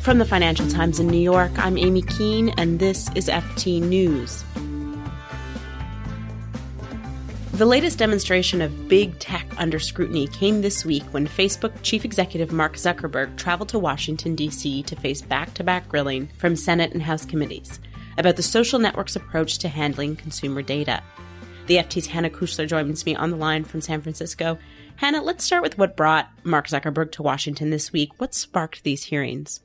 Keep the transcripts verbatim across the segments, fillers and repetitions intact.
From the Financial Times in New York, I'm Amy Keene, and this is F T News. The latest demonstration of big tech under scrutiny came this week when Facebook chief executive Mark Zuckerberg traveled to Washington, D C to face back-to-back grilling from Senate and House committees about the social network's approach to handling consumer data. The F T's Hannah Kuchler joins me on the line from San Francisco. Hannah, let's start with what brought Mark Zuckerberg to Washington this week. What sparked these hearings?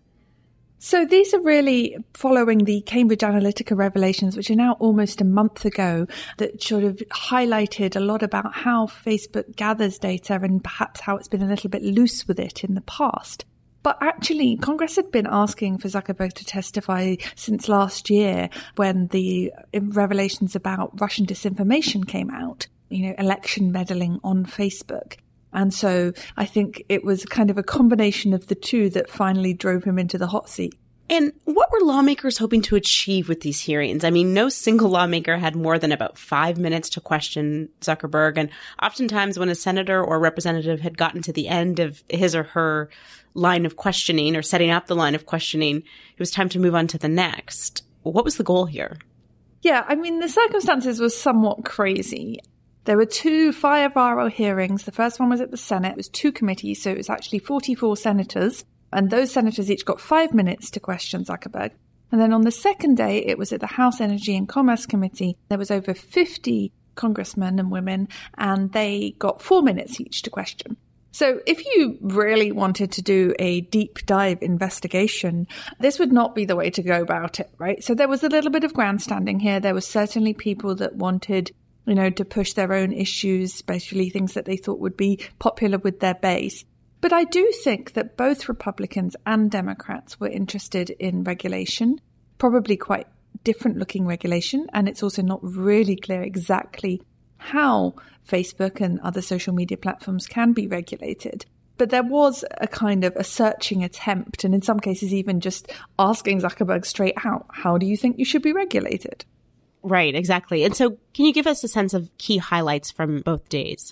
So these are really following the Cambridge Analytica revelations, which are now almost a month ago, that sort of highlighted a lot about how Facebook gathers data and perhaps how it's been a little bit loose with it in the past. But actually, Congress had been asking for Zuckerberg to testify since last year when the revelations about Russian disinformation came out, you know, election meddling on Facebook. And so I think it was kind of a combination of the two that finally drove him into the hot seat. And what were lawmakers hoping to achieve with these hearings? I mean, no single lawmaker had more than about five minutes to question Zuckerberg. And oftentimes when a senator or representative had gotten to the end of his or her line of questioning or setting up the line of questioning, it was time to move on to the next. What was the goal here? Yeah, I mean, the circumstances were somewhat crazy. There were two five-hour hearings. The first one was at the Senate. It was two committees, so it was actually forty-four senators. And those senators each got five minutes to question Zuckerberg. And then on the second day, it was at the House Energy and Commerce Committee. There was over fifty congressmen and women, and they got four minutes each to question. So if you really wanted to do a deep dive investigation, this would not be the way to go about it, right? So there was a little bit of grandstanding here. There were certainly people that wanted, you know, to push their own issues, especially things that they thought would be popular with their base. But I do think that both Republicans and Democrats were interested in regulation, probably quite different looking regulation. And it's also not really clear exactly how Facebook and other social media platforms can be regulated. But there was a kind of a searching attempt, and in some cases even just asking Zuckerberg straight out, how do you think you should be regulated? Right, exactly. And so can you give us a sense of key highlights from both days?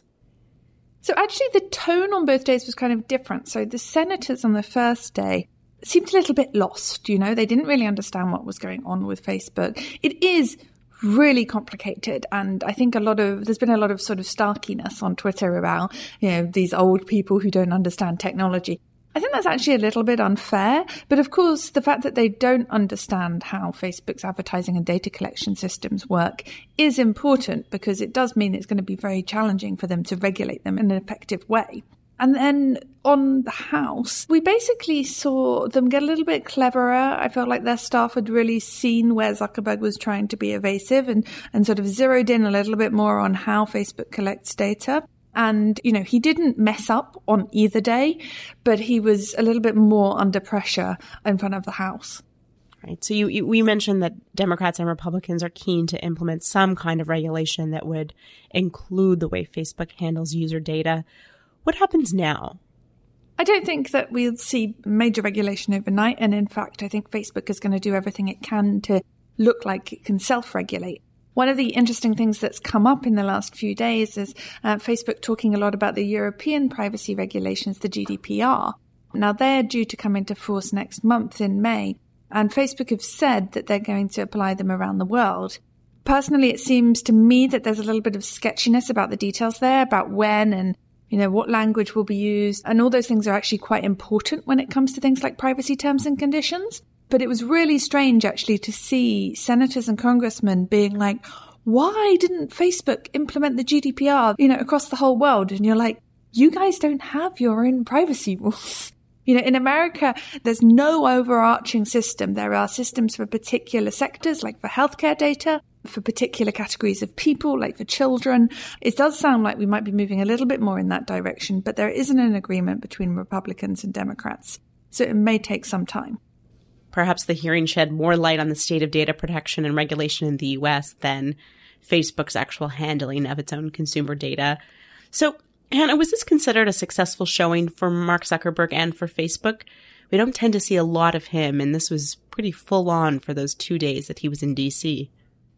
So actually the tone on both days was kind of different. So the senators on the first day seemed a little bit lost, you know, they didn't really understand what was going on with Facebook. It is really complicated. And I think a lot of, there's been a lot of sort of starkiness on Twitter about, you know, these old people who don't understand technology. I think that's actually a little bit unfair. But of course, the fact that they don't understand how Facebook's advertising and data collection systems work is important because it does mean it's going to be very challenging for them to regulate them in an effective way. And then on the House, we basically saw them get a little bit cleverer. I felt like their staff had really seen where Zuckerberg was trying to be evasive and, and sort of zeroed in a little bit more on how Facebook collects data. And, you know, he didn't mess up on either day, but he was a little bit more under pressure in front of the House. Right. So you, you we mentioned that Democrats and Republicans are keen to implement some kind of regulation that would include the way Facebook handles user data. What happens now? I don't think that we'll see major regulation overnight. And in fact, I think Facebook is going to do everything it can to look like it can self-regulate. One of the interesting things that's come up in the last few days is uh, Facebook talking a lot about the European privacy regulations, the G D P R. Now, they're due to come into force next month in May, and Facebook have said that they're going to apply them around the world. Personally, it seems to me that there's a little bit of sketchiness about the details there, about when and, you know, what language will be used. And all those things are actually quite important when it comes to things like privacy terms and conditions. But it was really strange, actually, to see senators and congressmen being like, why didn't Facebook implement the G D P R, you know, across the whole world? And you're like, you guys don't have your own privacy rules. You know, in America, there's no overarching system. There are systems for particular sectors, like for healthcare data, for particular categories of people, like for children. It does sound like we might be moving a little bit more in that direction, but there isn't an agreement between Republicans and Democrats. So it may take some time. Perhaps the hearing shed more light on the state of data protection and regulation in the U S than Facebook's actual handling of its own consumer data. So, Hannah, was this considered a successful showing for Mark Zuckerberg and for Facebook? We don't tend to see a lot of him, and this was pretty full on for those two days that he was in D C.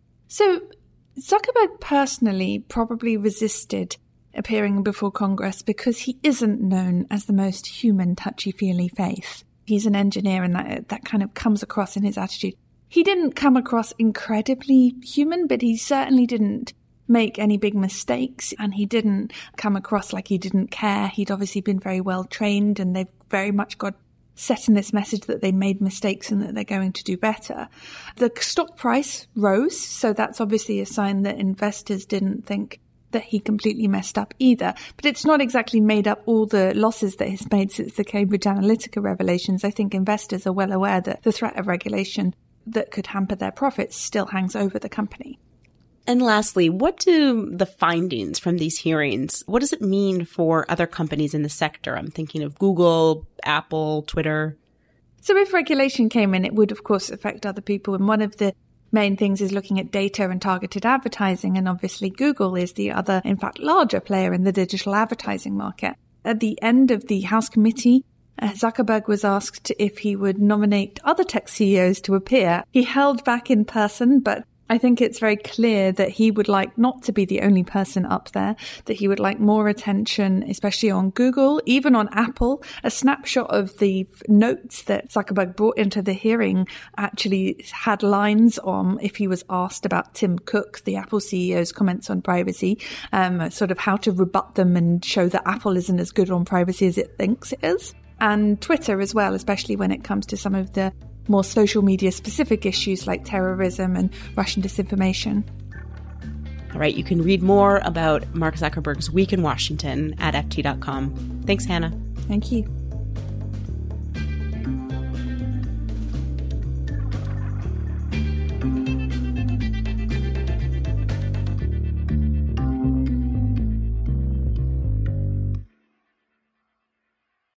So Zuckerberg personally probably resisted appearing before Congress because he isn't known as the most human touchy-feely face. He's an engineer, and that that kind of comes across in his attitude. He didn't come across incredibly human, but he certainly didn't make any big mistakes, and he didn't come across like he didn't care. He'd obviously been very well trained, and they've very much got set in this message that they made mistakes and that they're going to do better. The stock price rose, so that's obviously a sign that investors didn't think that he completely messed up either. But it's not exactly made up all the losses that he's made since the Cambridge Analytica revelations. I think investors are well aware that the threat of regulation that could hamper their profits still hangs over the company. And lastly, what do the findings from these hearings, what does it mean for other companies in the sector? I'm thinking of Google, Apple, Twitter. So if regulation came in, it would, of course, affect other people. And one of the main things is looking at data and targeted advertising. And obviously, Google is the other, in fact, larger player in the digital advertising market. At the end of the House committee, Zuckerberg was asked if he would nominate other tech C E Os to appear. He held back in person, but I think it's very clear that he would like not to be the only person up there, that he would like more attention, especially on Google, even on Apple. A snapshot of the notes that Zuckerberg brought into the hearing actually had lines on, if he was asked about Tim Cook, the Apple C E O's comments on privacy, um, sort of how to rebut them and show that Apple isn't as good on privacy as it thinks it is. And Twitter as well, especially when it comes to some of the more social media specific issues like terrorism and Russian disinformation. All right, you can read more about Mark Zuckerberg's week in Washington at F T dot com. Thanks, Hannah. Thank you.